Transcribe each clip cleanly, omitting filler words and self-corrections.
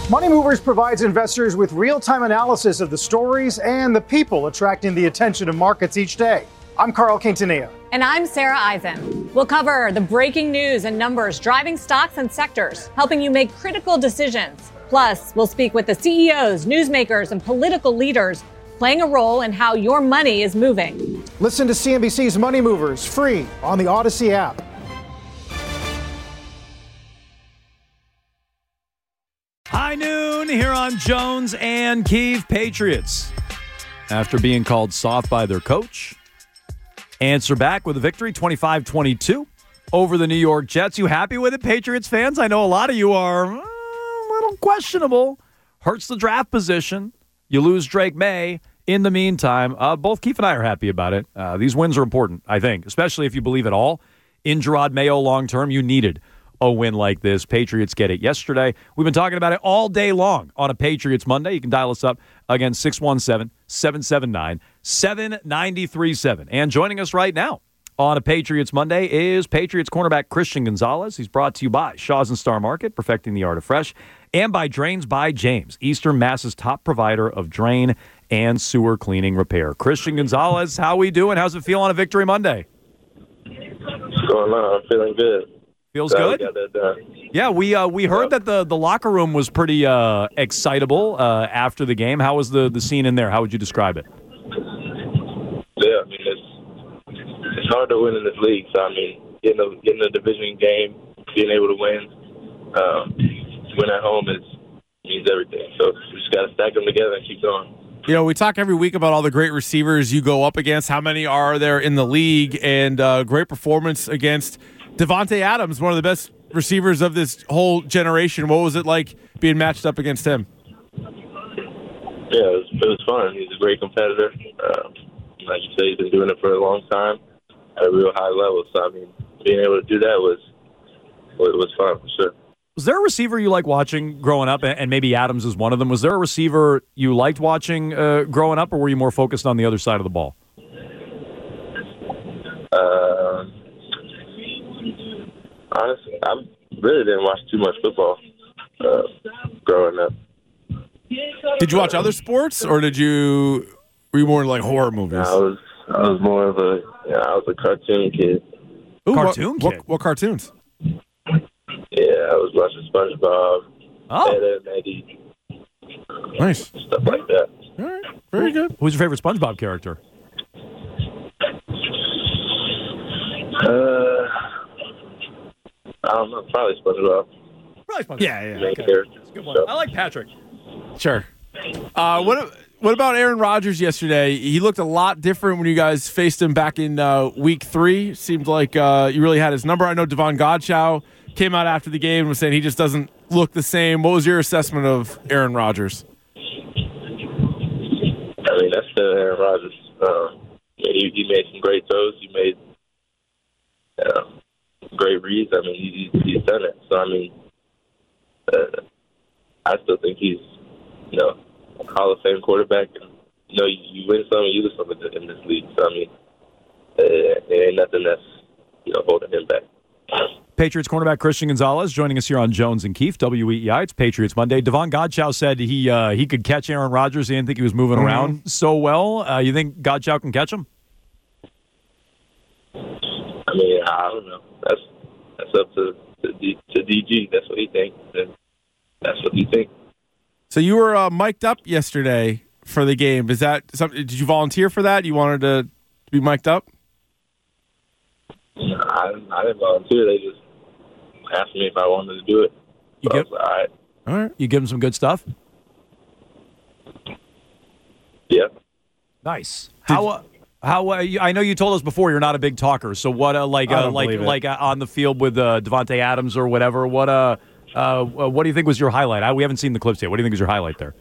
Money Movers provides investors with real-time analysis of the stories and the people attracting the attention of markets each day. I'm Carl Quintanilla. And I'm Sarah Eisen. We'll cover the breaking news and numbers driving stocks and sectors, helping you make critical decisions. Plus, we'll speak with the CEOs, newsmakers, and political leaders playing a role in how your money is moving. Listen to CNBC's Money Movers free on the Odyssey app. High noon here on Jones and Keefe. Patriots, after being called soft by their coach, answer back with a victory, 25-22 over the New York Jets. You happy with it, Patriots fans? I know a lot of you are a little questionable. Hurts the draft position. You lose Drake May. In the meantime, both Keefe and I are happy about it. These wins are important, I think, especially if you believe at all in Gerard Mayo long-term. You needed a win like this. Patriots get it yesterday. We've been talking about it all day long on a Patriots Monday. You can dial us up again, 617-779-7937. And joining us right now on a Patriots Monday is Patriots cornerback Christian Gonzalez. He's brought to you by Shaw's and Star Market, perfecting the art of fresh, and by Drains by James, Eastern Mass's top provider of drain and sewer cleaning repair. Christian Gonzalez, how we doing? How's it feel on a Victory Monday? What's going on? I'm feeling good. Feels good? We got that done. Yeah, we heard that the locker room was pretty excitable after the game. How was the scene in there? How would you describe it? Yeah, I mean, it's hard to win in this league. So, I mean, getting a division game, being able to win at home means everything. So we just got to stack them together and keep going. You know, we talk every week about all the great receivers you go up against. How many are there in the league? And great performance against Davante Adams, one of the best receivers of this whole generation. What was it like being matched up against him? Yeah, it was fun. He's a great competitor. Like you said, he's been doing it for a long time at a real high level. So, I mean, being able to do that was fun for sure. Was there a receiver you like watching growing up, and maybe Adams is one of them? Was there a receiver you liked watching growing up, or were you more focused on the other side of the ball? Honestly, I really didn't watch too much football growing up. Did you watch other sports, or were you more like horror movies? I was more of I was a cartoon kid. Ooh, cartoon kid? What cartoons? Yeah, I was watching SpongeBob, Ed, Edd n Eddy. Nice. Stuff like that. All right, very good. Who's your favorite SpongeBob character? I don't know, probably SpongeBob. Probably SpongeBob. Yeah. Main Okay. character. That's a good one. I like Patrick. Sure. What about Aaron Rodgers yesterday? He looked a lot different when you guys faced him back in week 3. Seemed like you really had his number. I know Devon Godchow came out after the game and was saying he just doesn't look the same. What was your assessment of Aaron Rodgers? I mean, that's still Aaron Rodgers. He made some great throws. He made great reads. I mean, he's done it. So, I mean, I still think he's, a Hall of Fame quarterback. And, you win some and you lose some in this league. So, I mean, there ain't nothing that's, holding him back. Patriots cornerback Christian Gonzalez joining us here on Jones and Keefe, WEEI. It's Patriots Monday. Devon Godchow said he could catch Aaron Rodgers. He didn't think he was moving around so well. You think Godchow can catch him? I mean, I don't know. That's up to DG. That's what he thinks. And that's what he thinks. So you were mic'd up yesterday for the game. Is that something? Did you volunteer for that? You wanted to be mic'd up? I didn't volunteer. They just asked me if I wanted to do it. So I was like, all right. You give him some good stuff? Yeah. Nice. How I know you told us before you're not a big talker. So what on the field with Davante Adams or whatever? What do you think was your highlight? We haven't seen the clips yet. What do you think is your highlight there?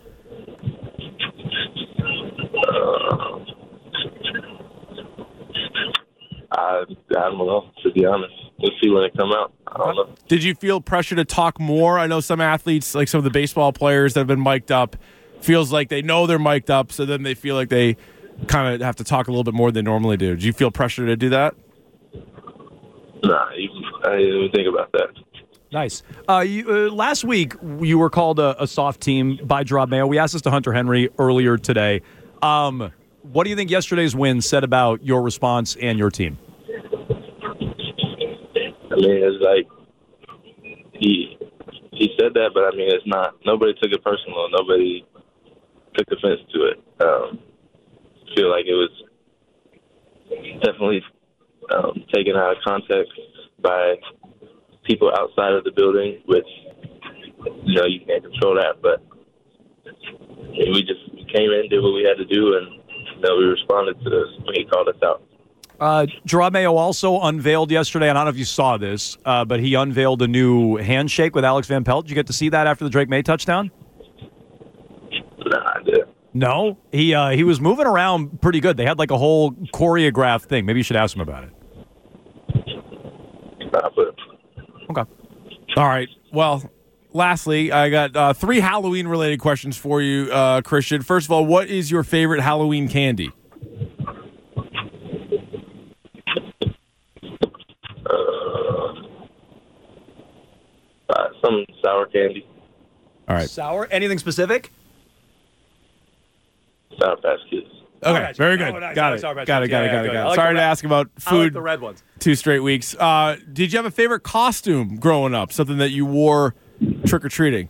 I don't know, to be honest. We'll see when it come out. I don't know. Did you feel pressure to talk more? I know some athletes, like some of the baseball players that have been mic'd up, feels like they know they're mic'd up, so then they feel like they kind of have to talk a little bit more than they normally do. Did you feel pressure to do that? Nah, I didn't even think about that. Nice. Last week, you were called a soft team by Jerod Mayo. We asked this to Hunter Henry earlier today. What do you think yesterday's win said about your response and your team? I mean, it's like he said that, but I mean, it's not. Nobody took it personal. Nobody took offense to it. I feel like it was definitely taken out of context by people outside of the building, which, you can't control that. But we came in, did what we had to do, and we responded to this when he called us out. Jerod Mayo also unveiled yesterday, and I don't know if you saw this, but he unveiled a new handshake with Alex Van Pelt. Did you get to see that after the Drake May touchdown? Nah, I didn't. No? He was moving around pretty good. They had like a whole choreographed thing. Maybe you should ask him about it. Nah, but Okay. All right. Well, lastly, I got 3 Halloween-related questions for you, Christian. First of all, what is your favorite Halloween candy? Some sour candy. All right. Sour? Anything specific? Sour Patch Kids. Okay, very good. Oh, nice. Got it. Sour Patch Got it. Kids. Yeah, Got good. it. I like Sorry the to ask about I like food the red ones. 2 straight weeks. Did you have a favorite costume growing up? Something that you wore trick-or-treating?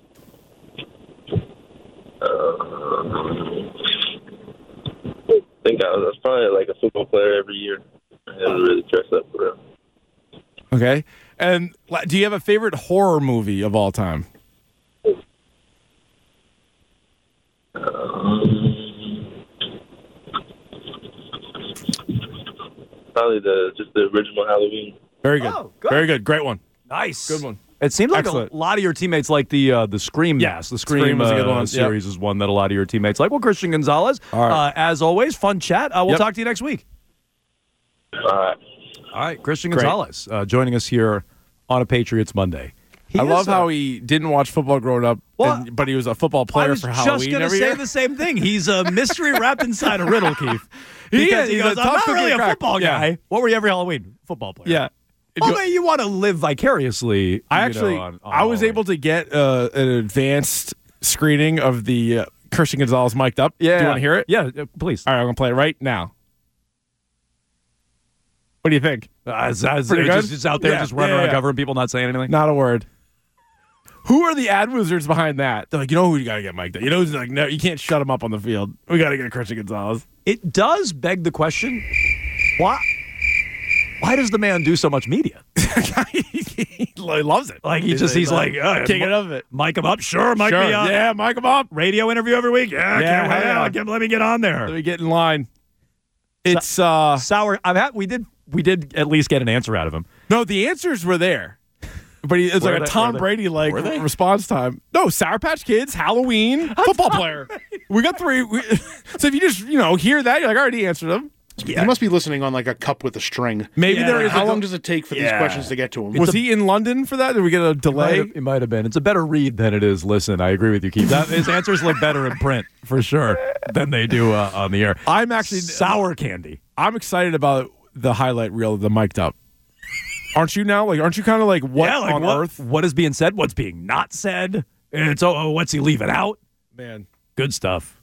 I think I was probably like a football player every year. I didn't really dress up for them. Okay. And do you have a favorite horror movie of all time? Probably just the original Halloween. Very good. Oh, good. Very good. Great one. Nice. Good one. It seems like Excellent. a lot of your teammates like the Scream mask. The Scream was a good one. series is one that a lot of your teammates like. Well, Christian Gonzalez, All right. as always, fun chat. We'll Yep. talk to you next week. All right. All right, Christian Great. Gonzalez joining us here on a Patriots Monday. I love how he didn't watch football growing up, Well, but he was a football player for Halloween I was just going to every say year. the same thing. He's a mystery wrapped inside a riddle, Keith. He Because is. He's goes, a I'm tough not cookie really to a crack." football Yeah. guy. What were you every Halloween? Football player. Yeah. Although you want to live vicariously. I was able to get an advanced screening of the Christian Gonzalez mic'd up. Yeah. Do you want to hear it? Yeah, please. All right, I'm going to play it right now. What do you think? It's Pretty good? just out there Yeah, just running yeah, around yeah. covering people, not saying anything. Not a word. Who are the ad wizards behind that? They're like, who you got to get mic'd up? Who's like, no, you can't shut him up on the field. We got to get Christian Gonzalez. It does beg the question, why does the man do so much media? He loves it. Like, he's like, king of it. mic him up? Sure, mic Sure. me up. Yeah, mic him up. Radio interview every week? Yeah, Yeah, hell yeah. let me get on there. Let me get in line. It's Sour. We did at least get an answer out of him. no, the answers were there. But it's Were like a they- Tom were they- Brady like were they? response time. No, Sour Patch Kids, Halloween, football player. We got 3. So if you just hear that, you're like, I already answered them. He must be listening on like a cup with a string. Maybe Yeah. there is. How long does it take for these questions to get to him? Was he in London for that? Did we get a delay? It might have been. It's a better read than it is listen. I agree with you, Keith. His answers look better in print, for sure, than they do on the air. I'm actually Sour candy. I'm excited about the highlight reel of the mic'd up. Aren't you now? Like, aren't you kind of like what on earth? What is being said? What's being not said? It's what's he leaving out? Man. Good stuff.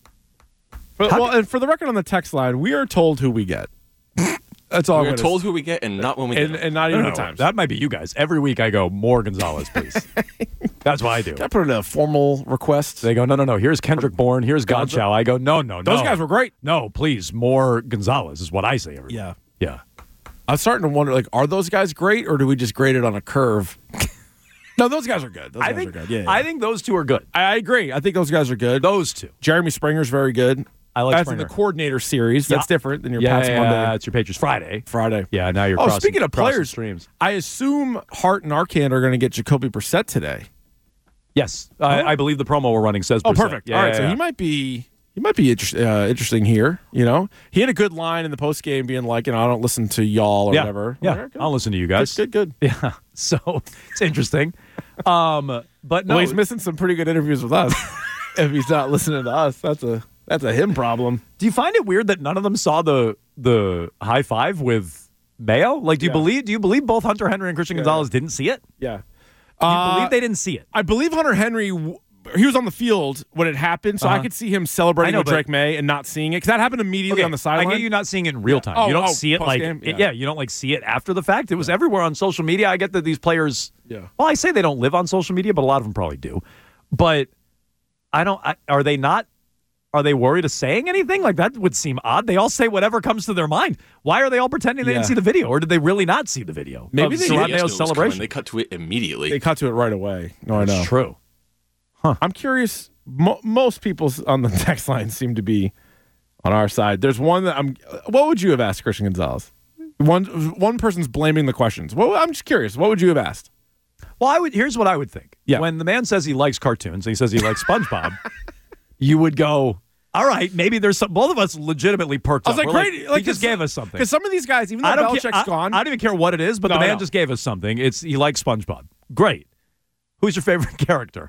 And for the record on the text line, we are told who we get. That's all. We're told who we get and not when we get them. and not even No, the times. that might be you guys. Every week I go, more Gonzalez, please. That's what I do. I put in a formal request. They go, no. Here's Kendrick Bourne. Here's Godchow. I go, no. Those guys were great. No, please, more Gonzalez is what I say every week. Yeah. I'm starting to wonder, like, are those guys great or do we just grade it on a curve? No, those guys are good. Those guys are good. Yeah. I think those two are good. I agree. I think those guys are good. Those two. Jeremy Springer's very good. I like That's Springer. in the coordinator series. That's Yeah. different than your Yeah, Pats Monday. it's your Patriots Friday. Friday. Yeah, now you're Oh, crossing, speaking of crossing players, streams. I assume Hart and Arcand are going to get Jacoby Brissett today. Yes, I believe the promo we're running says Oh, Brissett. perfect. Yeah, All right, yeah, so yeah. he might be interesting here. He had a good line in the post game, being like, I don't listen to y'all or whatever. Yeah, All right, good. I'll listen to you guys. Good. Yeah, so it's interesting. But no, Well, he's missing some pretty good interviews with us. If he's not listening to us, that's a him problem. do you find it weird that none of them saw the high five with Mayo? Like, do you believe both Hunter Henry and Christian Gonzalez didn't see it? Yeah. Do you believe they didn't see it? I believe Hunter Henry, he was on the field when it happened, so I could see him celebrating with Drake May and not seeing it, because that happened immediately on the sideline. I get you not seeing it in real time. You don't see it you don't see it after the fact. It was everywhere on social media. I get that these players, well, I say they don't live on social media, but a lot of them probably do. But are they worried of saying anything? Like, that would seem odd. They all say whatever comes to their mind. Why are they all pretending they didn't see the video? Or did they really not see the video? Maybe they did. Celebration. They cut to it immediately. They cut to it right away. No, I know. That's true. Huh. I'm curious. Most people on the text line seem to be on our side. There's one that what would you have asked Christian Gonzalez? One person's blaming the questions. Well, I'm just curious. What would you have asked? Well, here's what I would think. Yeah. When the man says he likes cartoons and he says he likes SpongeBob, you would go, all right, maybe there's some. Both of us legitimately perked up. I was like, great. He just gave us something. Because some of these guys, even though Belichick's gone. I don't even care what it is, but the man just gave us something. He likes SpongeBob. Great. Who's your favorite character?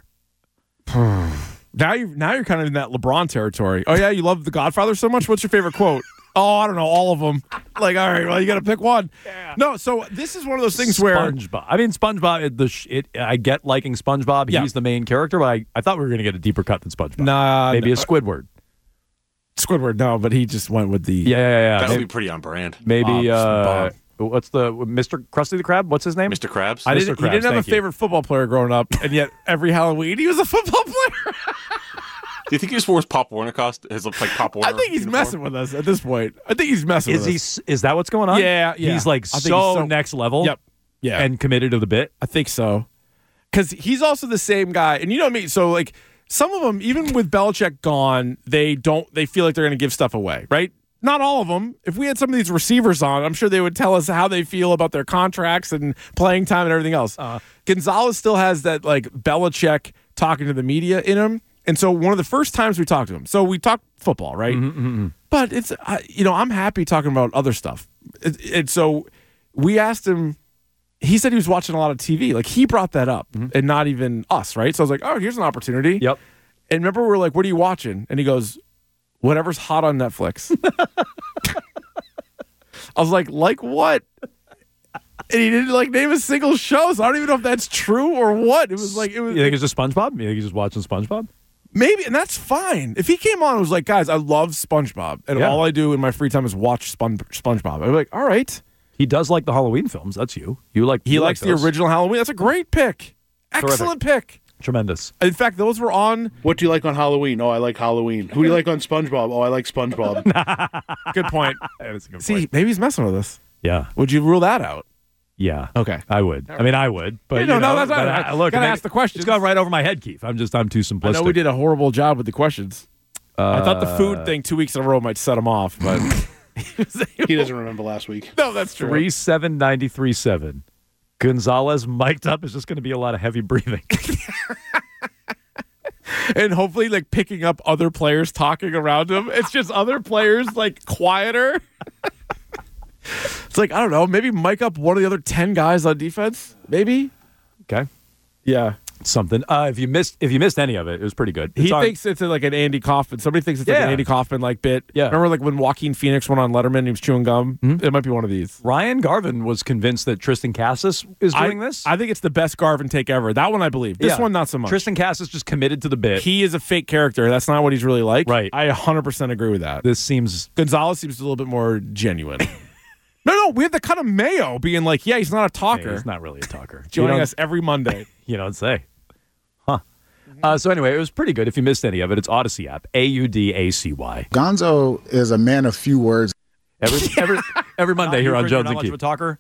Now you're kind of in that LeBron territory. Oh, yeah, you love The Godfather so much? What's your favorite quote? Oh, I don't know, all of them. Like, all right, well, you got to pick one. Yeah. No, so this is one of those things where SpongeBob. I mean, SpongeBob. I get liking SpongeBob. He's the main character, but I thought we were going to get a deeper cut than SpongeBob. Nah, maybe a Squidward. Squidward, no, but he just went with the That would be pretty on brand. Maybe what's the Mr. Krusty the Krab? What's his name? Mr. Krabs. He didn't have a favorite football player growing up, and yet every Halloween he was a football player. Do you think he just wore his Pop Warner costume? His like Pop Warner. I think he's messing with us at this point. I think he's messing with us. Is that what's going on? Yeah. He's like so next level. Yep. Yeah. And committed to the bit. I think so. Because he's also the same guy, and you know me. So like some of them, even with Belichick gone, they feel like they're going to give stuff away, right? Not all of them. If we had some of these receivers on, I'm sure they would tell us how they feel about their contracts and playing time and everything else. Gonzalez still has that like Belichick talking to the media in him. And so one of the first times we talked to him, so we talked football, right? But it's, I'm happy talking about other stuff. And so we asked him, he said he was watching a lot of TV. Like, he brought that up and not even us, right? So I was like, oh, here's an opportunity. Yep. And remember, we were like, what are you watching? And he goes, whatever's hot on Netflix. I was like what? And he didn't like name a single show, so I don't even know if that's true or what. It was. You think it's just SpongeBob? You think he's just watching SpongeBob? Maybe, and that's fine. If he came on and was like, guys, I love SpongeBob, and all I do in my free time is watch SpongeBob, I'd be like, all right. He does like the Halloween films. That's you. He likes the original Halloween. That's a great pick. Excellent pick. Tremendous. In fact, those were on. What do you like on Halloween? Oh, I like Halloween. Who do you like on SpongeBob? Oh, I like SpongeBob. Good point. That's a good See, point. maybe he's messing with us. Yeah. Would you rule that out? Yeah. Okay. I would. I mean, I would. But that's right. Look, gotta ask the questions. It's gone right over my head, Keith. I'm too simplistic. I know we did a horrible job with the questions. I thought the food thing 2 weeks in a row might set him off, but he doesn't remember last week. No, that's true. 37937. Gonzalez mic'd up is just going to be a lot of heavy breathing. And hopefully, like, picking up other players talking around him. It's just other players, like, quieter. It's like, I don't know, maybe mic up one of the other 10 guys on defense. Maybe. Okay. Yeah. Something. If you missed any of it, it was pretty good. He thinks it's like an Andy Kaufman. Somebody thinks it's like an Andy Kaufman like bit. Yeah. Remember like when Joaquin Phoenix went on Letterman and he was chewing gum? It might be one of these. Ryan Garvin was convinced that Tristan Cassis is doing this. I think it's the best Garvin take ever. That one I believe. This one not so much. Tristan Cassis just committed to the bit. He is a fake character. That's not what he's really like. Right. I 100% agree with that. Gonzalez seems a little bit more genuine. No, we have the cut of Mayo being like, he's not a talker. He's not really a talker. Joining us every Monday. You don't say. Huh. So anyway, it was pretty good. If you missed any of it, it's Odyssey app. AUDACY. Gonzo is a man of few words. Every Monday here on Jones and Keith. Of a talker?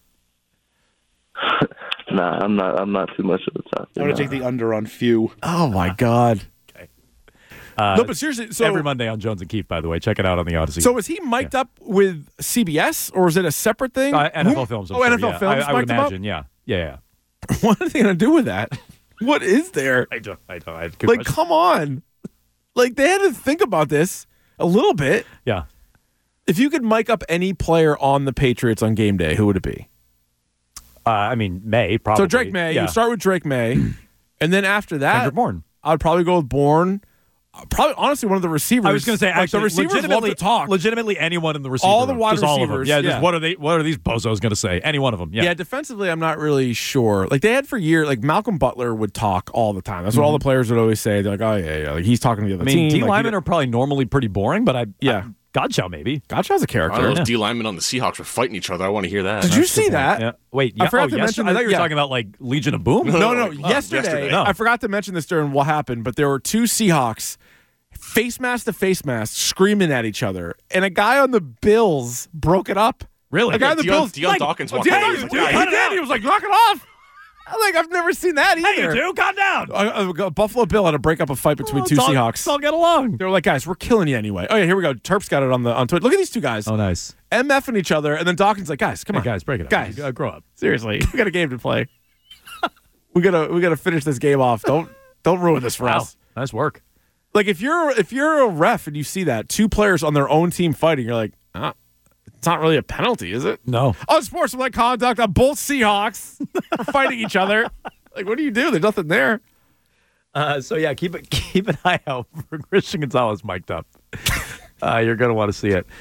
Nah, I'm not too much of a talker. I'm going to take the under on few. Oh, my God. Okay. No, but seriously. So, every Monday on Jones and Keith, by the way. Check it out on the Odyssey. So is he mic'd up with CBS, or is it a separate thing? NFL Films. NFL Films. I would imagine, yeah. What are they going to do with that? What is there? I don't. Like, come on. Like, they had to think about this a little bit. Yeah. If you could mic up any player on the Patriots on game day, who would it be? I mean, May, probably. So Drake May. You start with Drake May. And then after that, Kendrick Bourne. I'd probably go with Bourne. Probably, honestly, one of the receivers. I was going to say, actually, the receivers love to talk. Legitimately, anyone in the receiver all the room, wide just all of them. receivers. Yeah, Yeah. just what are these bozos going to say? Any one of them. Yeah, defensively, I'm not really sure. Like, they had for years, like, Malcolm Butler would talk all the time. That's what all the players would always say. They're like, oh, yeah, like, he's talking to the other team. D linemen are probably normally pretty boring, but Godchow maybe. Godchow's a I character. don't know if D linemen on the Seahawks were fighting each other. I want to hear that. Did you see that? Yeah. Wait, I forgot to mention. I thought you were talking about like Legion of Boom. No. Yesterday. No. I forgot to mention this during what happened, but there were two Seahawks face mask to face mask screaming at each other, and a guy on the Bills broke it up. Really? A guy on the Bills. Deion Dawkins walked Yeah, away. he did. He was like, knock it off. I'm like, I've never seen that either. Hey, you two, calm down. A Buffalo Bill had to break up a fight between two Seahawks. Let's all get along. They were like, guys, we're killing you anyway. Oh, yeah, here we go. Terp's got it on Twitter. Look at these two guys. Oh, nice. MFing each other, and then Dawkins like, guys, come on. Guys, break it up. Guys, grow up. Seriously, we got a game to play. we gotta finish this game off. Don't ruin this for us. Nice work. Like if you're a ref and you see that two players on their own team fighting, you're like, it's not really a penalty, is it? No. Unsportsmanlike conduct on both Seahawks for fighting each other. Like, what do you do? There's nothing there. So yeah, keep an eye out for Christian Gonzalez mic'd up. You're going to want to see it.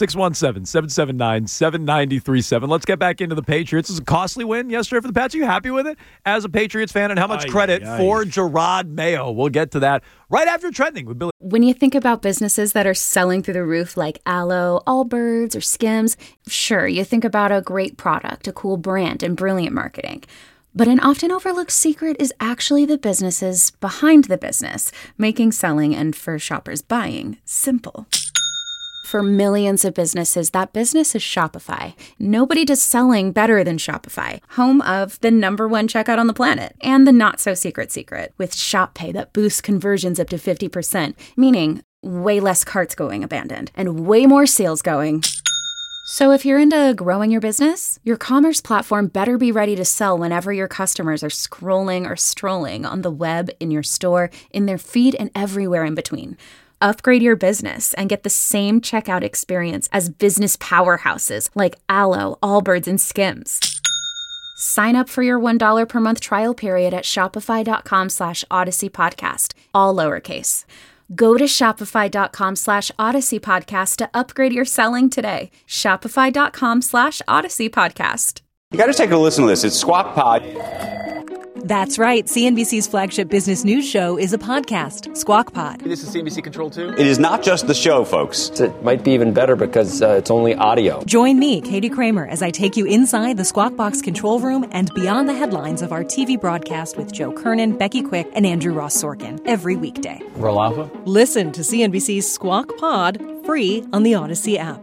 617-779-7937. Let's get back into the Patriots. This is a costly win yesterday for the Pats. Are you happy with it as a Patriots fan? And how much credit for Gerard Mayo? We'll get to that right after Trending with Billy. When you think about businesses that are selling through the roof like Aloe, Allbirds, or Skims, sure, you think about a great product, a cool brand, and brilliant marketing. But an often overlooked secret is actually the businesses behind the business, making selling and for shoppers buying simple. For millions of businesses, that business is Shopify. Nobody does selling better than Shopify, home of the #1 checkout on the planet and the not-so-secret secret with Shop Pay that boosts conversions up to 50%, meaning way less carts going abandoned and way more sales going. So if you're into growing your business, your commerce platform better be ready to sell whenever your customers are scrolling or strolling on the web, in your store, in their feed, and everywhere in between. Upgrade your business and get the same checkout experience as business powerhouses like Aloe, Allbirds, and Skims. Sign up for your $1 per month trial period at shopify.com/Odyssey Podcast, all lowercase. Go to shopify.com/Odyssey Podcast to upgrade your selling today. Shopify.com/Odyssey Podcast. You got to take a listen to this. It's Squawk Pod. That's right. CNBC's flagship business news show is a podcast, Squawk Pod. This is CNBC Control 2. It is not just the show, folks. It might be even better because it's only audio. Join me, Katie Kramer, as I take you inside the Squawk Box control room and beyond the headlines of our TV broadcast with Joe Kernan, Becky Quick, and Andrew Ross Sorkin every weekday. Real Alpha? Listen to CNBC's Squawk Pod free on the Odyssey app.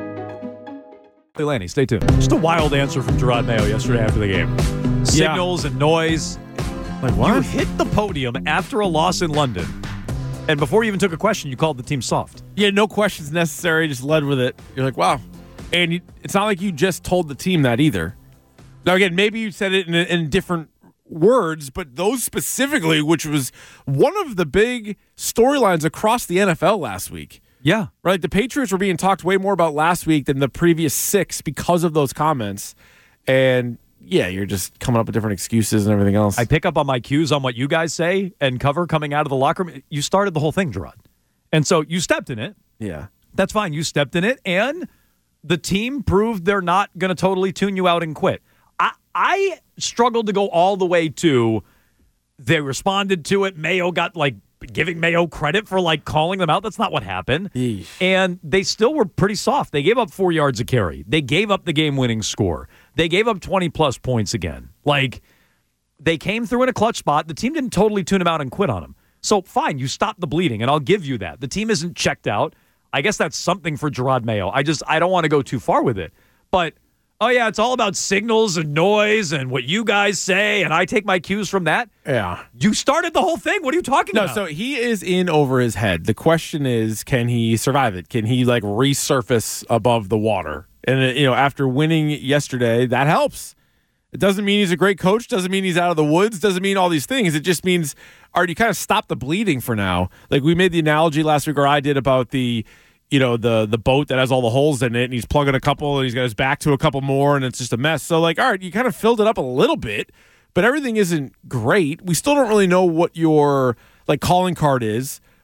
Lanny, stay tuned. Just a wild answer from Gerard Mayo yesterday after the game. Signals and noise. Like what? You hit the podium after a loss in London, and before you even took a question, you called the team soft. Yeah, no questions necessary. Just led with it. You're like, wow. And it's not like you just told the team that either. Now, again, maybe you said it in different words, but those specifically, which was one of the big storylines across the NFL last week. Yeah. Right? The Patriots were being talked way more about last week than the previous 6 because of those comments. And yeah, you're just coming up with different excuses and everything else. I pick up on my cues on what you guys say and cover coming out of the locker room. You started the whole thing, Gerard. And so you stepped in it. Yeah. That's fine. You stepped in it, and the team proved they're not going to totally tune you out and quit. I struggled to go all the way to they responded to it. Mayo got giving Mayo credit for calling them out. That's not what happened. Eesh. And they still were pretty soft. They gave up 4 yards a carry. They gave up the game-winning score. They gave up 20-plus points again. They came through in a clutch spot. The team didn't totally tune them out and quit on them. So, fine, you stopped the bleeding, and I'll give you that. The team isn't checked out. I guess that's something for Gerard Mayo. I don't want to go too far with it. But, oh, yeah, it's all about signals and noise and what you guys say, and I take my cues from that. Yeah. You started the whole thing. What are you talking about? No, so he is in over his head. The question is, can he survive it? Can he, resurface above the water? And, after winning yesterday, that helps. It doesn't mean he's a great coach. Doesn't mean he's out of the woods. Doesn't mean all these things. It just means, all right, you kind of stop the bleeding for now. We made the analogy last week, or I did, about the boat that has all the holes in it, and he's plugging a couple, and he's got his back to a couple more, and it's just a mess. So, all right, you kind of filled it up a little bit, but everything isn't great. We still don't really know what your, calling card is.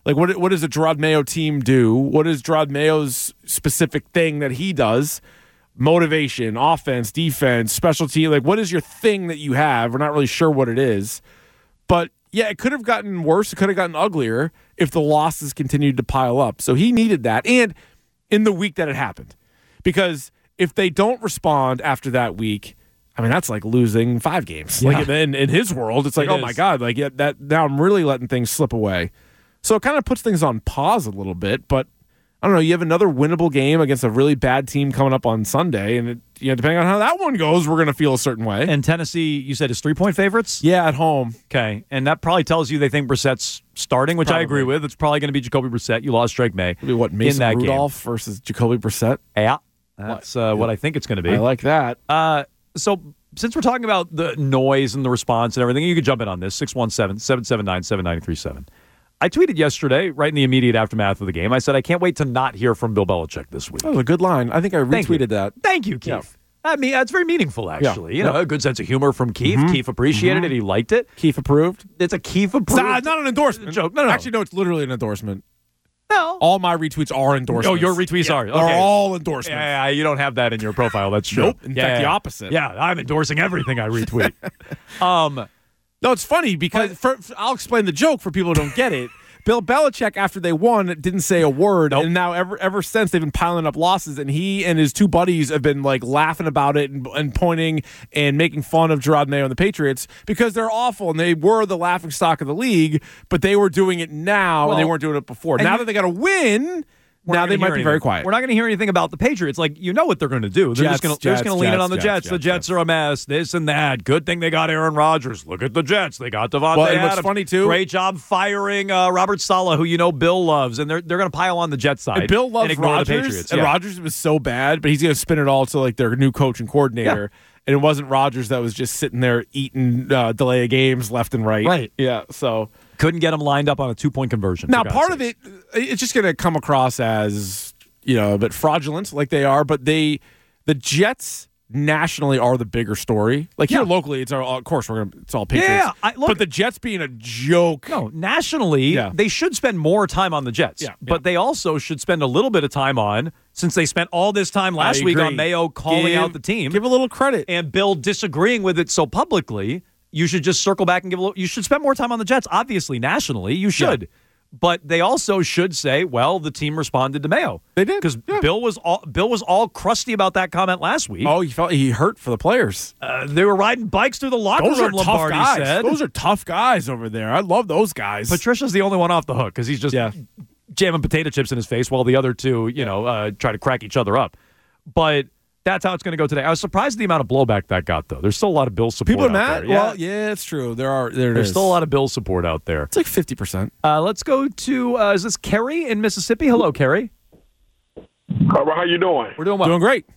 Like, what does a Gerard Mayo team do? What is Gerard Mayo's specific thing that he does? Motivation, offense, defense, special team. Like, what is your thing that you have? We're not really sure what it is. But, yeah, it could have gotten worse. It could have gotten uglier if the losses continued to pile up. So he needed that. And in the week that it happened. Because if they don't respond after that week, I mean, that's like losing 5 games. Yeah. Like in his world, it's like, my God, like that. Now I'm really letting things slip away. So it kind of puts things on pause a little bit. But I don't know. You have another winnable game against a really bad team coming up on Sunday, and depending on how that one goes, we're going to feel a certain way. And Tennessee, you said, is 3-point favorites? Yeah, at home. Okay, and that probably tells you they think Brissett's starting, which Probably. I agree with. It's probably going to be Jacoby Brissett. You lost Drake May. Maybe what, Mason in that Rudolph game. versus Jacoby Brissett? Yeah, that's what I think it's going to be. I like that. So since we're talking about the noise and the response and everything, you could jump in on this, 617-779-7937. I tweeted yesterday, right in the immediate aftermath of the game, I said, I can't wait to not hear from Bill Belichick this week. That was a good line. I think I retweeted that. Thank you, Keith. Yeah. I mean, that's very meaningful, actually. Yeah. You know, a good sense of humor from Keith. Mm-hmm. Keith appreciated it. He liked it. Keith approved. It's a Keith approved. It's not an endorsement. Joke. No. Actually, no, it's literally an endorsement. No. All my retweets are endorsements. Oh, your retweets are. Okay. Are all endorsements. Yeah, you don't have that in your profile. That's true. Nope. In fact, the opposite. Yeah, I'm endorsing everything I retweet. No, it's funny because I'll explain the joke for people who don't get it. Bill Belichick, after they won, didn't say a word, and now ever since they've been piling up losses, and he and his 2 buddies have been like laughing about it and pointing and making fun of Gerard Mayo and the Patriots because they're awful, and they were the laughingstock of the league, but they were doing it now, and they weren't doing it before. Now that they got to win, now they might be very quiet. We're not going to hear anything about the Patriots. Like, you know what they're going to do. They're just going to lean it on the Jets. The Jets are a mess, this and that. Good thing they got Aaron Rodgers. Look at the Jets. They got Devontae Adams. What's funny, too. Great job firing Robert Saleh, who Bill loves. And they're going to pile on the Jets side. And Bill loves Rodgers. The Patriots. And Rodgers was so bad, but he's going to spin it all to like their new coach and coordinator. Yeah. And it wasn't Rodgers that was just sitting there eating delay of games left and right. Right. Yeah, so. Couldn't get him lined up on a 2-point conversion. Now, part of it's just going to come across as a bit fraudulent like they are, but the Jets nationally are the bigger story. Like here locally, it's of course it's all Patriots. Yeah, but the Jets being a joke. No, nationally, they should spend more time on the Jets. But they also should spend a little bit of time on, since they spent all this time last week on Mayo calling out the team. Give a little credit. And Bill disagreeing with it so publicly, you should just circle back and you should spend more time on the Jets. Obviously, nationally, you should. Yeah. But they also should say, well, the team responded to Mayo. They did. Because Bill was all crusty about that comment last week. Oh, he hurt for the players. They were riding bikes through the locker room, Lombardi said. Those are tough guys over there. I love those guys. Patricia's the only one off the hook because he's just jamming potato chips in his face while the other two, try to crack each other up. But that's how it's going to go today. I was surprised at the amount of blowback that got, though. There's still a lot of Bill support. People are mad? There. Well, yeah, it's true. There's still a lot of Bill support out there. It's like 50%. Let's go to, is this Kerry in Mississippi? Hello, Kerry. All right, how you doing? We're doing well. Doing great.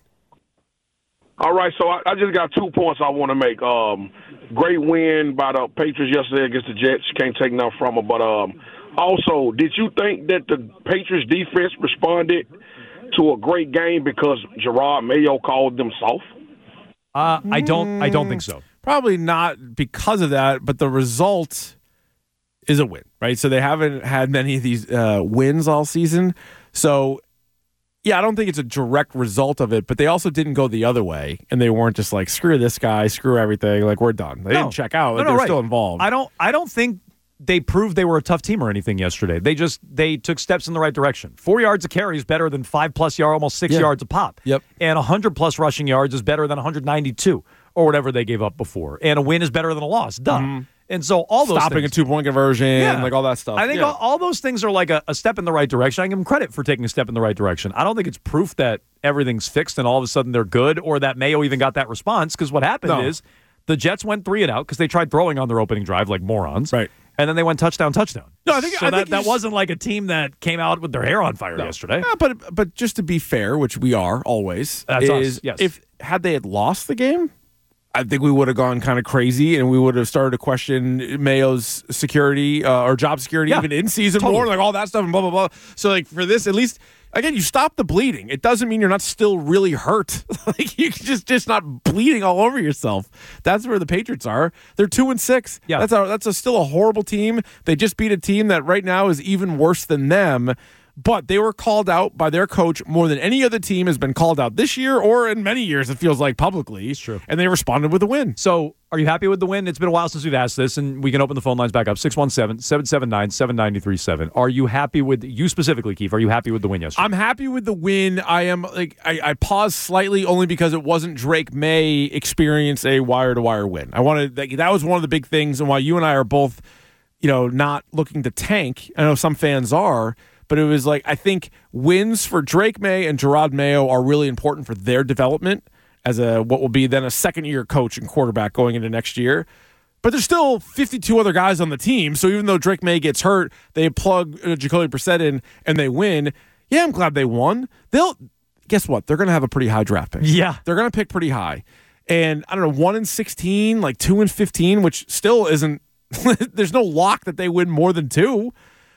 All right, so I just got 2 points I want to make. Great win by the Patriots yesterday against the Jets. Can't take nothing from them. But also, did you think that the Patriots defense responded to a great game because Gerard Mayo called them soft? I don't think so. Probably not because of that, but the result is a win, right? So they haven't had many of these wins all season. So, yeah, I don't think it's a direct result of it, but they also didn't go the other way, and they weren't just like, screw this guy, screw everything, like, we're done. They didn't check out. They're still involved. I don't think they proved they were a tough team or anything yesterday. They took steps in the right direction. 4 yards a carry is better than 5+ yards, almost 6 yards a pop. Yep. And 100+ rushing yards is better than 192 or whatever they gave up before. And a win is better than a loss. Duh. Mm-hmm. And so all those stopping things, a 2-point conversion, like all that stuff. I think all those things are like a step in the right direction. I give them credit for taking a step in the right direction. I don't think it's proof that everything's fixed and all of a sudden they're good or that Mayo even got that response, because what happened is the Jets went 3-and-out because they tried throwing on their opening drive like morons. Right. And then they went touchdown. No, I think that wasn't like a team that came out with their hair on fire yesterday. Yeah, but just to be fair, which we are always, that's us. Yes. If had they had lost the game, I think we would have gone kind of crazy and we would have started to question Mayo's security or job security even in season more, like all that stuff and blah, blah, blah. So like for this, at least again, you stop the bleeding. It doesn't mean you're not still really hurt. Like you just not bleeding all over yourself. That's where the Patriots are. They're 2-6. Yeah. That's still a horrible team. They just beat a team that right now is even worse than them. But they were called out by their coach more than any other team has been called out this year or in many years, it feels like, publicly. It's true. And they responded with a win. So are you happy with the win? It's been a while since we've asked this, and we can open the phone lines back up. 617-779-7937. Are you happy with, you specifically, Keith, are you happy with the win yesterday? I'm happy with the win. I paused slightly only because it wasn't Drake May experience a wire-to-wire win. That was one of the big things, and why you and I are both, not looking to tank. I know some fans are. But it was I think wins for Drake May and Gerard Mayo are really important for their development as what will be then a second-year coach and quarterback going into next year. But there's still 52 other guys on the team, so even though Drake May gets hurt, they plug Jacoby Brissett in and they win. Yeah, I'm glad they won. Guess what? They're going to have a pretty high draft pick. Yeah. They're going to pick pretty high. And, I don't know, 1-16, 2-15, which still isn't – there's no lock that they win more than 2.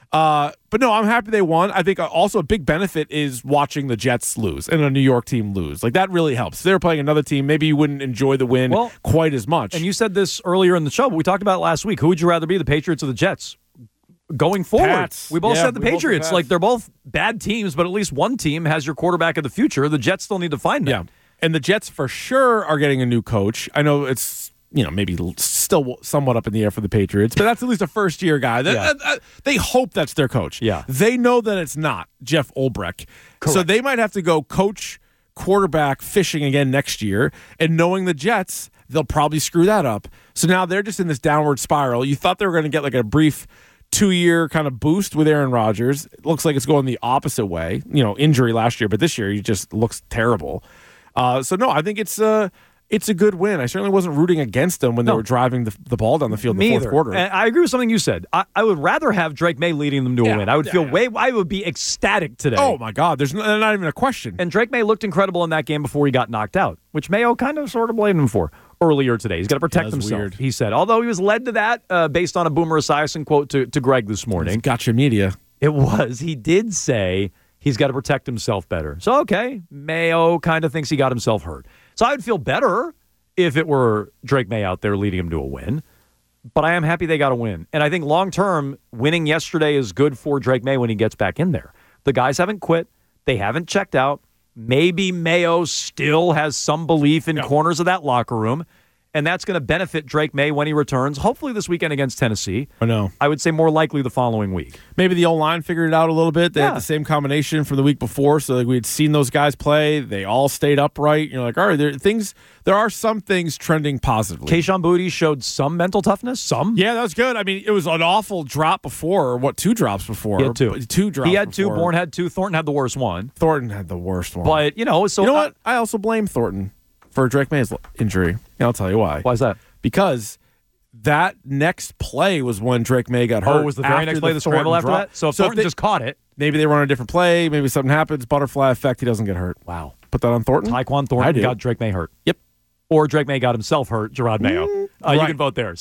But no, I'm happy they won. I think also a big benefit is watching the Jets lose and a New York team lose. That really helps. If they were playing another team, maybe you wouldn't enjoy the win quite as much. And you said this earlier in the show, but we talked about it last week. Who would you rather be, the Patriots or the Jets? Going forward, Pats. We both said the Patriots. They're both bad teams, but at least one team has your quarterback of the future. The Jets still need to find him. Yeah. And the Jets for sure are getting a new coach. I know it's maybe still somewhat up in the air for the Patriots, but that's at least a first-year guy. They hope that's their coach. Yeah. They know that it's not Jeff Ulbrich. Correct. So they might have to go coach quarterback fishing again next year, and knowing the Jets, they'll probably screw that up. So now they're just in this downward spiral. You thought they were going to get a brief 2-year kind of boost with Aaron Rodgers. It looks like it's going the opposite way. Injury last year, but this year he just looks terrible. So no, I think it's a good win. I certainly wasn't rooting against them when they were driving the ball down the field in the fourth quarter. And I agree with something you said. I would rather have Drake May leading them to a win. I would I would be ecstatic today. Oh, my God. There's not even a question. And Drake May looked incredible in that game before he got knocked out, which Mayo kind of sort of blamed him for earlier today. He's got to protect himself, weird. He said. Although he was led to that based on a Boomer Esiason quote to Greg this morning. Gotcha media. It was. He did say he's got to protect himself better. So, okay, Mayo kind of thinks he got himself hurt. So I would feel better if it were Drake May out there leading him to a win. But I am happy they got a win. And I think long-term, winning yesterday is good for Drake May when he gets back in there. The guys haven't quit. They haven't checked out. Maybe Mayo still has some belief in corners of that locker room. And that's going to benefit Drake May when he returns, hopefully this weekend against Tennessee. I know. I would say more likely the following week. Maybe the O-line figured it out a little bit. They had the same combination from the week before, so we had seen those guys play. They all stayed upright. You're like, all right, there are some things trending positively. Kayshon Boutte showed some mental toughness, some. Yeah, that was good. I mean, it was an awful drop before, or 2 drops before? He had 2. 2 drops He had before. 2, Bourne had 2, Thornton had the worst one. Thornton had the worst one. But, you know what? I also blame Thornton for Drake May's injury. And I'll tell you why. Why is that? Because that next play was when Drake May got hurt. Oh, was the very next play the scramble after that? So if Thornton just caught it. Maybe they run a different play. Maybe something happens. Butterfly effect. He doesn't get hurt. Wow. Put that on Thornton? Tyquan Thornton got Drake May hurt. Yep. Or Drake May got himself hurt, Gerard Mayo. You can vote there.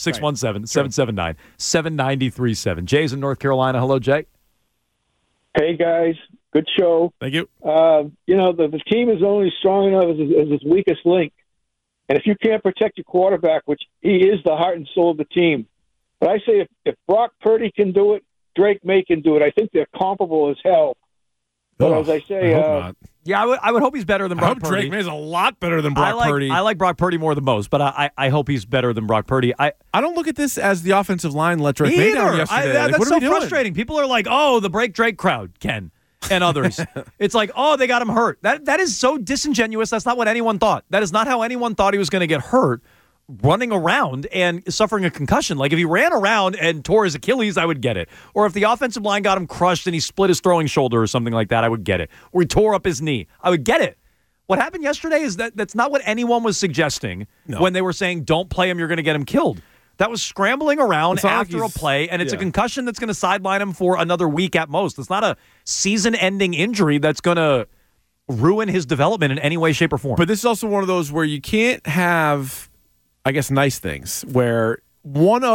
617-779-7937. Jay's in North Carolina. Hello, Jay. Hey, guys. Good show. Thank you. The team is only strong enough as its weakest link. And if you can't protect your quarterback, which he is the heart and soul of the team, but I say if Brock Purdy can do it, Drake May can do it. I think they're comparable as hell. But as I say, I would hope he's better than Brock Purdy. Drake May is a lot better than Brock Purdy. I like Brock Purdy more than most, but I hope he's better than Brock Purdy. I don't look at this as the offensive line let Drake May down yesterday. That's what so are we doing? frustrating. People are like, oh, the break Drake crowd, Ken, and others. It's like, oh, they got him hurt. That is so disingenuous. That's not what anyone thought. That is not how anyone thought he was going to get hurt running around and suffering a concussion. Like if he ran around and tore his Achilles, I would get it. Or if the offensive line got him crushed and he split his throwing shoulder or something like that, I would get it. Or he tore up his knee, I would get it. What happened yesterday is that's not what anyone was suggesting when they were saying, don't play him, you're going to get him killed. That was scrambling around after a play, and it's a concussion that's going to sideline him for another week at most. It's not a season-ending injury that's going to ruin his development in any way, shape, or form. But this is also one of those where you can't have, I guess, nice things, where one of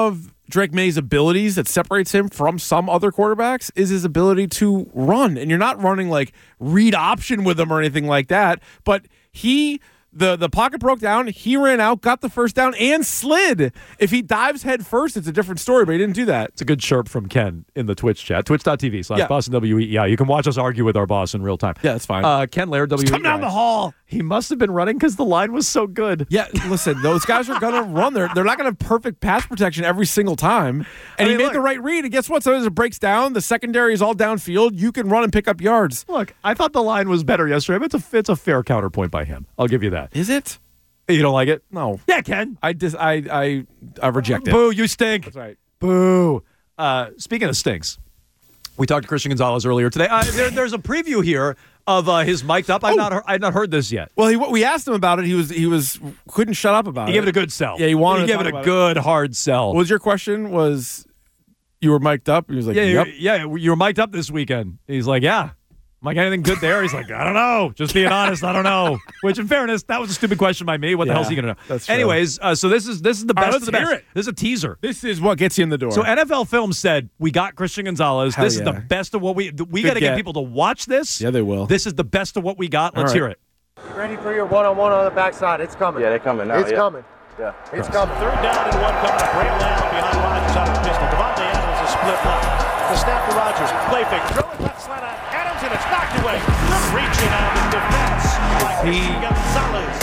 Drake May's abilities that separates him from some other quarterbacks is his ability to run. And you're not running like read option with him or anything like that. But the pocket broke down. He ran out, got the first down, and slid. If he dives head first, it's a different story, but he didn't do that. It's a good chirp from Ken in the Twitch chat. Twitch.tv/Boston WEEI. You can watch us argue with our boss in real time. Yeah, that's fine. Ken Laird, WEEI. Come down the hall. He must have been running because the line was so good. Yeah, listen, those guys are going to run. They're not going to have perfect pass protection every single time. And he made the right read. And guess what? Sometimes it breaks down. The secondary is all downfield. You can run and pick up yards. Look, I thought the line was better yesterday, but it's a fair counterpoint by him. I'll give you that. Is it? You don't like it? No. Yeah, Ken. I reject it. Boo, you stink. That's right. Boo. Speaking of stinks, we talked to Christian Gonzalez earlier today. There's a preview here of his mic'd up. I've not heard this yet. Well, we asked him about it. He couldn't shut up about it. He gave it a good sell. Yeah, he gave it a good hard sell. What was your question? Was you were mic'd up? He was like, yep. You were mic'd up this weekend. He's like, yeah. I'm like, anything good there? He's like, I don't know. Just being honest, I don't know. Which, in fairness, that was a stupid question by me. What the hell is he going to know? That's true. Anyways, so this is the best of the best. Hear it. This is a teaser. This is what gets you in the door. So NFL Films said, we got Christian Gonzalez. Hell this is yeah. the best of what we got to get people to watch this. Yeah, they will. This is the best of what we got. Let's hear it. Ready for your one-on-one on the backside. It's coming. Yeah, they're coming now. It's coming. Yeah. It's coming. Third down and one coming up. Braille Allen behind Rodgers out of the pistol. Devontae Adams is split left. The snap to Rodgers. Play fake. Throw it back slant out. Adams and it's knocked away. Reaching out of defense. Like Gonzalez.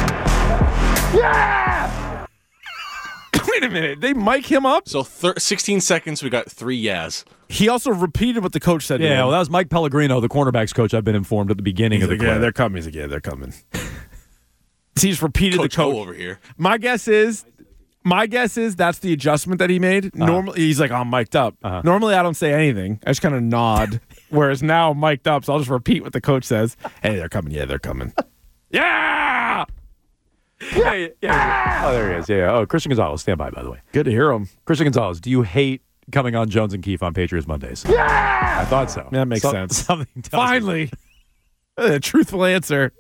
Yeah! Wait a minute. They mic him up? So 16 seconds, we got 3 yeahs. He also repeated what the coach said to him. Yeah, well, that was Mike Pellegrino, the cornerbacks coach. I've been informed at the beginning of the clip. Yeah, they're coming. He's like, yeah, they're coming. He just repeated Coach the coach. Ho over here. My guess is that's the adjustment that he made. Normally, he's like, I'm mic'd up. Normally, I don't say anything. I just kind of nod. Whereas now I'm mic'd up, so I'll just repeat what the coach says. Hey, they're coming. Yeah, they're coming. Yeah! Yeah. Oh, there he is. Yeah. Oh, Christian Gonzalez, stand by the way. Good to hear him. Christian Gonzalez, do you hate coming on Jones and Keefe on Patriots Mondays? Yeah! I thought so. Yeah, that makes sense. Something tells Finally. A truthful answer.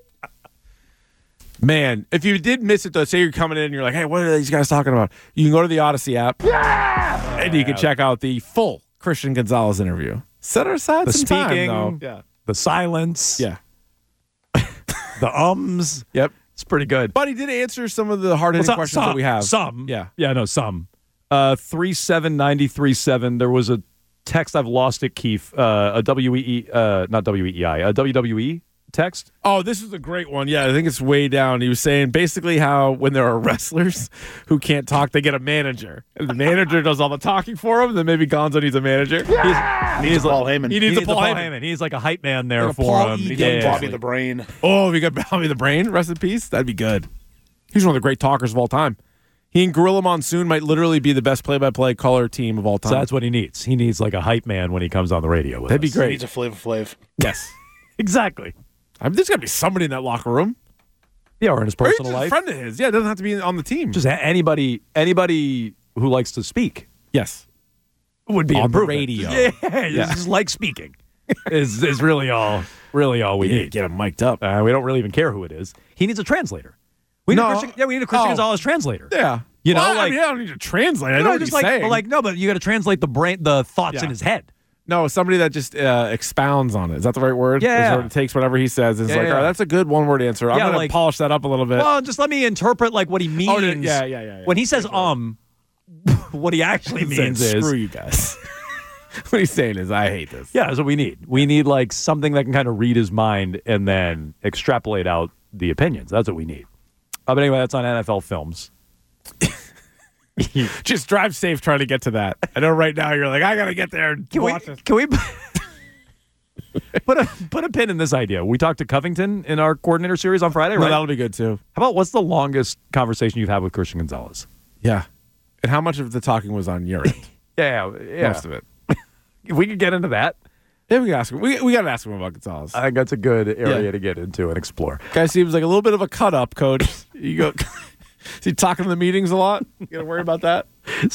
Man, if you did miss it, though, say you're coming in and you're like, hey, what are these guys talking about? You can go to the Odyssey app. Yeah! And you can check out the full Christian Gonzalez interview. Set aside the some speaking, time, though. Yeah. The silence. Yeah. The ums. Yep. It's pretty good. But he did answer some of the hard-hitting questions that we have. Some. Yeah. Yeah, no, some. 37937. There was a text I've lost at Keefe. A not WEEI. A WWE text. Oh, this is a great one. Yeah, I think it's way down. He was saying basically how when there are wrestlers who can't talk, they get a manager. And the manager does all the talking for them, then maybe Gonzo needs a manager. Yeah! He needs a Paul Heyman. He needs a Paul Heyman. He's like a hype man there like for him. Bobby the Brain. Oh, if you got Bobby the Brain, rest in peace, that'd be good. He's one of the great talkers of all time. He and Gorilla Monsoon might literally be the best play-by-play color team of all time. So that's what he needs. He needs like a hype man when he comes on the radio with That'd be us. great. He needs a Flavor Flav. Yes. Exactly. There's got to be somebody in that locker room. Yeah, or in his personal life. A friend of his. Yeah, it doesn't have to be on the team. Just anybody who likes to speak. Yes. Would be on the improvement. radio. Yeah. Just like speaking. is really all we need. Get him mic'd up. We don't really even care who it is. He needs a translator. We need a Christian Gonzalez translator. Yeah. You know, I don't need to translate. I know what he's saying. But you got to translate the thoughts in his head. No, somebody that just expounds on it. Is that the right word? Yeah. It takes whatever he says. It's all right, that's a good one-word answer. I'm going to polish that up a little bit. Well, just let me interpret what he means. Oh, yeah. When he says what he actually means is... Screw you guys. What he's saying is, I hate this. Yeah, that's what we need. We need something that can kind of read his mind and then extrapolate out the opinions. That's what we need. But anyway, that's on NFL Films. Just drive safe trying to get to that. I know right now you're like, I got to get there and watch this. Can we put a pin in this idea? We talked to Covington in our coordinator series on Friday, right? No, that'll be good too. How about what's the longest conversation you've had with Christian Gonzalez? Yeah. And how much of the talking was on your end? Yeah. Most of it. If we could get into that. Yeah, we can ask him. We got to ask him about Gonzalez. I think that's a good area to get into and explore. Guy seems like a little bit of a cut-up, coach. You go... Is he talking in the meetings a lot? You got to worry about that?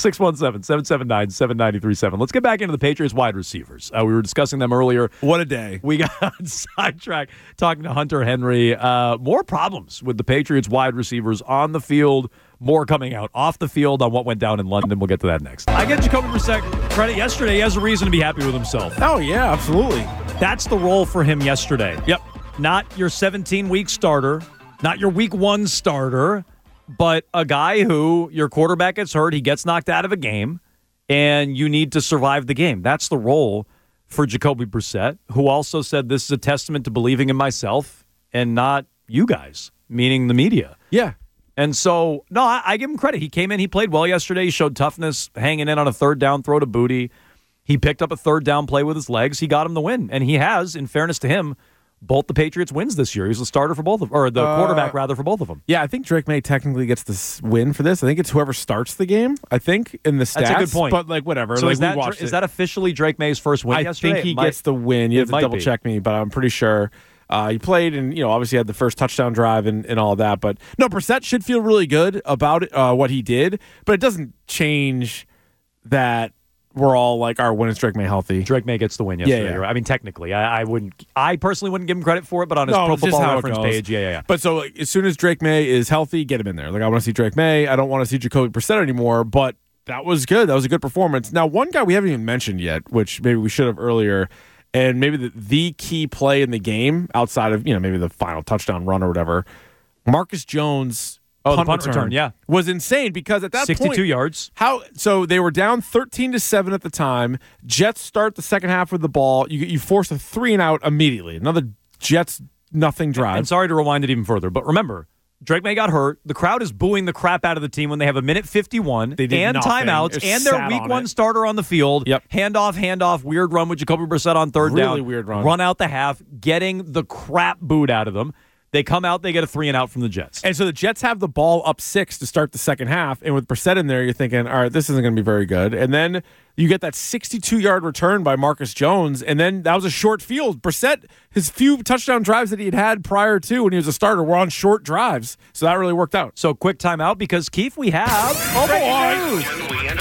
617-779-7937. Let's get back into the Patriots wide receivers. We were discussing them earlier. What a day. We got sidetracked talking to Hunter Henry. More problems with the Patriots wide receivers on the field, more coming out off the field on what went down in London. We'll get to that next. I get Jacoby Brissett credit yesterday. He has a reason to be happy with himself. Oh, yeah, absolutely. That's the role for him yesterday. Yep. Not your 17-week starter, not your week 1 starter, but a guy who your quarterback gets hurt, he gets knocked out of a game, and you need to survive the game. That's the role for Jacoby Brissett, who also said this is a testament to believing in myself and not you guys, meaning the media. Yeah. And so, no, I give him credit. He came in, he played well yesterday. He showed toughness, hanging in on a third down throw to Booty. He picked up a third down play with his legs. He got him the win. And he has, in fairness to him, both the Patriots wins this year. He's the starter for both of them, or the quarterback, rather, for both of them. Yeah, I think Drake May technically gets the win for this. I think it's whoever starts the game, I think, in the stats. That's a good point. But, whatever. So is that officially Drake May's first win yesterday? I think he gets the win. You have to double-check me, but I'm pretty sure. He played and, obviously had the first touchdown drive and all that. But, no, Brissett should feel really good about it, what he did. But it doesn't change that we're all like, our win is Drake May healthy. Drake May gets the win yesterday. Yeah. I mean, technically, I personally wouldn't give him credit for it, but on his Pro Football Reference page, yeah. But so as soon as Drake May is healthy, get him in there. I want to see Drake May. I don't want to see Jacoby Brissett anymore, but that was good. That was a good performance. Now, one guy we haven't even mentioned yet, which maybe we should have earlier, and maybe the key play in the game outside of, maybe the final touchdown run or whatever, Marcus Jones' the punt return, yeah, was insane because at that 62 point, yards. So they were down 13-7 at the time. Jets start the second half with the ball. You force a 3-and-out immediately. Another Jets nothing drive. And sorry to rewind it even further, but remember, Drake May got hurt. The crowd is booing the crap out of the team when they have a minute 51 and timeouts and their week 1 starter on the field. Yep. Handoff, weird run with Jacoby Brissett on third down. Really weird run. Run out the half, getting the crap booed out of them. They come out, they get a 3-and-out from the Jets. And so the Jets have the ball up 6 to start the second half. And with Brissett in there, you're thinking, all right, this isn't going to be very good. And then you get that 62-yard return by Marcus Jones. And then that was a short field. Brissett, his few touchdown drives that he had prior to when he was a starter were on short drives. So that really worked out. So quick timeout because, Keith, we have breaking news.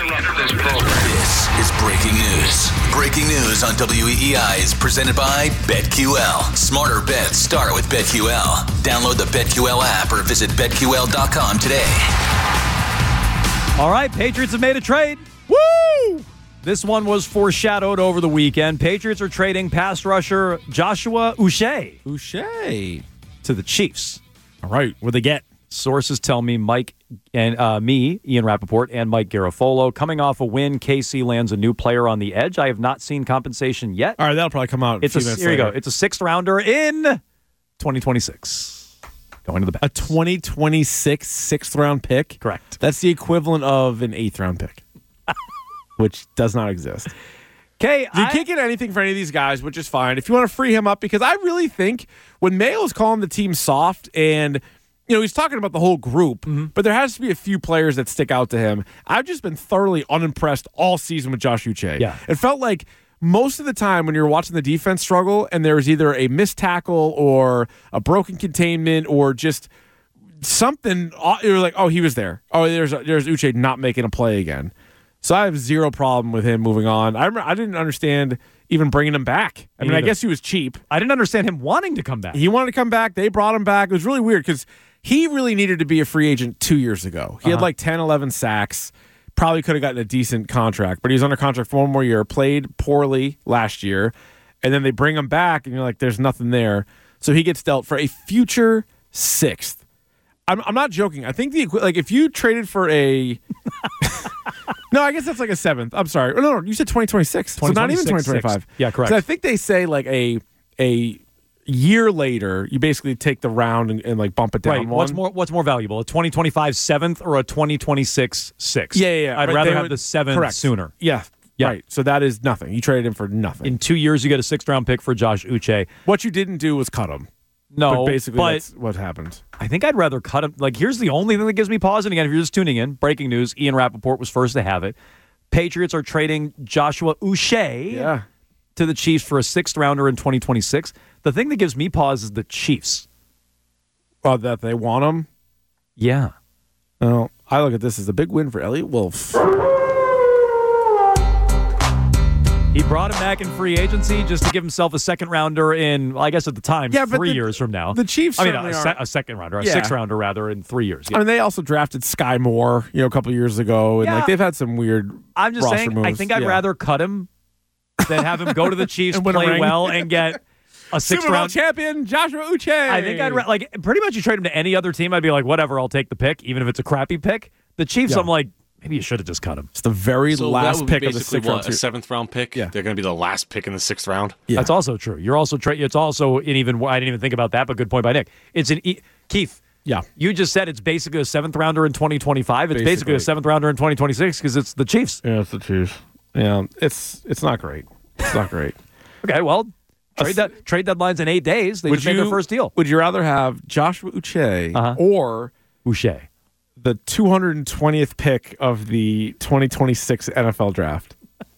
This is breaking news. Breaking news on WEEI is presented by BetQL. Smarter bets start with BetQL. Download the BetQL app or visit BetQL.com today. All right, Patriots have made a trade. Woo! This one was foreshadowed over the weekend. Patriots are trading pass rusher Joshua Uche to the Chiefs. All right, what'd they get? Sources tell me Mike and Ian Rappaport, and Mike Garafolo. Coming off a win, KC lands a new player on the edge. I have not seen compensation yet. All right, that'll probably come out. Here you go. It's a 6th rounder in 2026. Going to the Pats. A 2026 6th-round pick? Correct. That's the equivalent of an 8th-round pick, which does not exist. Okay, you can't get anything for any of these guys, which is fine. If you want to free him up, because I really think when Mayo is calling the team soft and he's talking about the whole group, but there has to be a few players that stick out to him. I've just been thoroughly unimpressed all season with Josh Uche. Yeah. It felt like most of the time when you're watching the defense struggle and there's either a missed tackle or a broken containment or just something, you're like, oh, he was there. Oh, there's Uche not making a play again. So I have zero problem with him moving on. I didn't understand even bringing him back. I mean, I guess he was cheap. I didn't understand him wanting to come back. He wanted to come back. They brought him back. It was really weird because he really needed to be a free agent 2 years ago. He had like 10, 11 sacks. Probably could have gotten a decent contract, but he was under contract for one more year. Played poorly last year. And then they bring him back, and you're like, there's nothing there. So he gets dealt for a future 6th. I'm not joking. I think if you traded for a no, I guess that's like a 7th. I'm sorry. No, you said 2026. So not even 2025. 6th. Yeah, correct. So I think they say like a year later, you basically take the round and like bump it down. Right. What's more valuable, a 2025 7th or a 2026 6th? Yeah. I'd rather have the 7th sooner. Yeah. Right. So that is nothing. You traded him for nothing. In 2 years, you get a 6th-round pick for Josh Uche. What you didn't do was cut him. No, but basically that's what happened. I think I'd rather cut him. Like, here's the only thing that gives me pause. And again, if you're just tuning in, breaking news, Ian Rappaport was first to have it. Patriots are trading Joshua Uche to the Chiefs for a 6th-rounder in 2026. The thing that gives me pause is the Chiefs. That they want him? Yeah. Well, I look at this as a big win for Elliott Wolf. He brought him back in free agency just to give himself a second rounder in, well, I guess at the time, 3 years from now. The Chiefs certainly a second rounder, a sixth rounder rather, in 3 years. Yeah. I mean, they also drafted Sky Moore, a couple years ago, and they've had some weird. I'm just saying, moves. I think I'd rather cut him than have him go to the Chiefs, play well, and get a sixth Super Bowl round champion Joshua Uche. I think I'd pretty much you trade him to any other team, I'd be like, whatever, I'll take the pick, even if it's a crappy pick. The Chiefs, I'm like, maybe you should have just cut him. It's the very last pick of the sixth round. A seventh round pick. Yeah, they're going to be the last pick in the sixth round. Yeah. That's also true. You're also it's also I didn't even think about that, but good point by Nick. It's Keith. Yeah, you just said it's basically a seventh rounder in 2025. It's basically a seventh rounder in 2026 because it's the Chiefs. Yeah, it's the Chiefs. Yeah, it's not great. It's not great. Okay, well, trade deadline's in 8 days. They just made their first deal. Would you rather have Joshua Uche or Uche, the 220th pick of the 2026 NFL draft?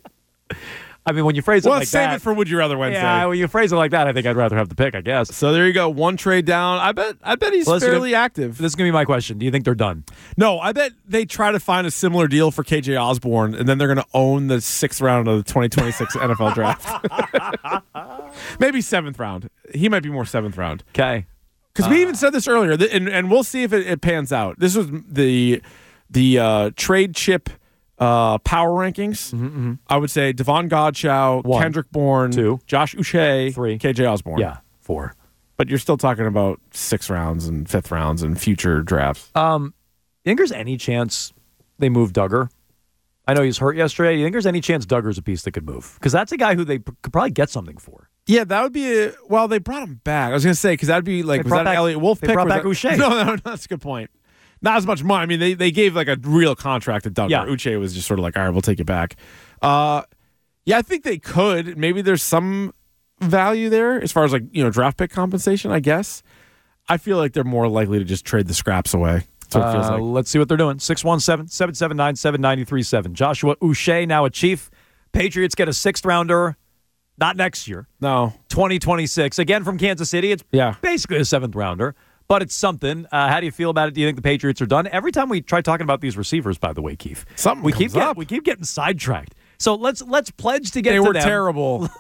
I mean, when you phrase it like that... Well, save it for Would You Rather Wednesday. Yeah, when you phrase it like that, I think I'd rather have the pick, I guess. So there you go. One trade down. I bet he's fairly active. This is going to be my question. Do you think they're done? No, I bet they try to find a similar deal for KJ Osborne, and then they're going to own the sixth round of the 2026 NFL draft. Maybe seventh round. He might be more seventh round. Okay. Because we even said this earlier, and we'll see if it pans out. This was the trade chip power rankings. Mm-hmm. I would say Devon Godchow, 1, Kendrick Bourne, 2, Josh Uche, 3, KJ Osborne. Yeah, 4. But you're still talking about 6th rounds and 5th rounds and future drafts. You think there's any chance they move Duggar? I know he's hurt yesterday. You think there's any chance Duggar's a piece that could move? Because that's a guy who they could probably get something for. Yeah, that would be well, they brought him back. I was going to say, because that would be like, was that an Elliott Wolf pick? They brought back Uche. No, that's a good point. Not as much money. I mean, they gave like a real contract to Duggar. Yeah. Uche was just sort of like, all right, we'll take it back. Yeah, I think they could. Maybe there's some value there as far as like, draft pick compensation, I guess. I feel like they're more likely to just trade the scraps away. That's what it feels like. Let's see what they're doing. 617-779-7937. Joshua Uche, now a Chief. Patriots get a 6th rounder. Not next year. No. 2026. Again from Kansas City. It's basically a 7th rounder. But it's something. How do you feel about it? Do you think the Patriots are done? Every time we try talking about these receivers, by the way, Keith, we keep getting sidetracked. So let's pledge to get to them. They were terrible.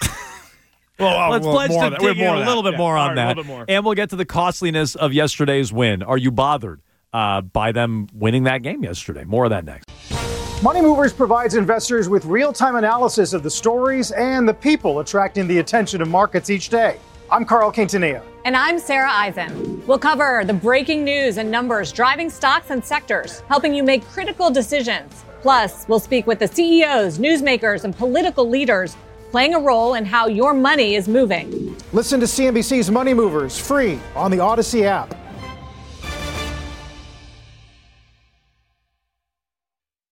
Let's pledge to dig in a little bit more on that. And we'll get to the costliness of yesterday's win. Are you bothered by them winning that game yesterday? More of that next. Money Movers provides investors with real-time analysis of the stories and the people attracting the attention of markets each day. I'm Carl Quintanilla. And I'm Sarah Eisen. We'll cover the breaking news and numbers driving stocks and sectors, helping you make critical decisions. Plus, we'll speak with the CEOs, newsmakers, and political leaders playing a role in how your money is moving. Listen to CNBC's Money Movers free on the Odyssey app.